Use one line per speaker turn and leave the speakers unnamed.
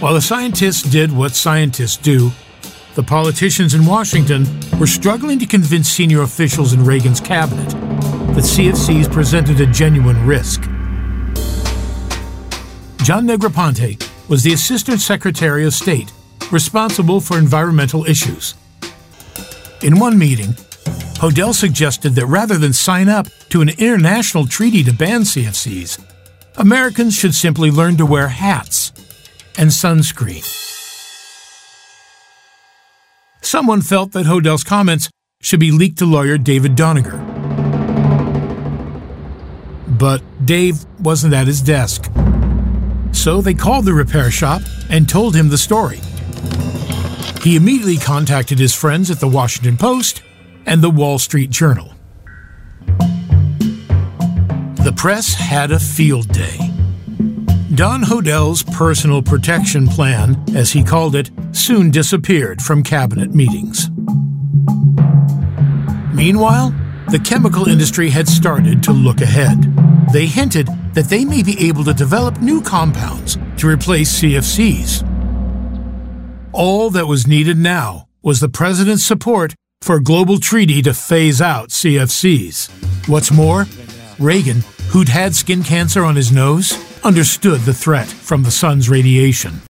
While the scientists did what scientists do, the politicians in Washington were struggling to convince senior officials in Reagan's cabinet that CFCs presented a genuine risk. John Negroponte was the Assistant Secretary of State responsible for environmental issues. In one meeting, Hodel suggested that rather than sign up to an international treaty to ban CFCs, Americans should simply learn to wear hats and sunscreen. Someone felt that Hodel's comments should be leaked to lawyer David Doniger. But Dave wasn't at his desk. So they called the repair shop and told him the story. He immediately contacted his friends at the Washington Post and the Wall Street Journal. The press had a field day. Don Hodel's personal protection plan, as he called it, soon disappeared from cabinet meetings. Meanwhile, the chemical industry had started to look ahead. They hinted that they may be able to develop new compounds to replace CFCs. All that was needed now was the president's support for a global treaty to phase out CFCs. What's more, Reagan, who'd had skin cancer on his nose, understood the threat from the sun's radiation.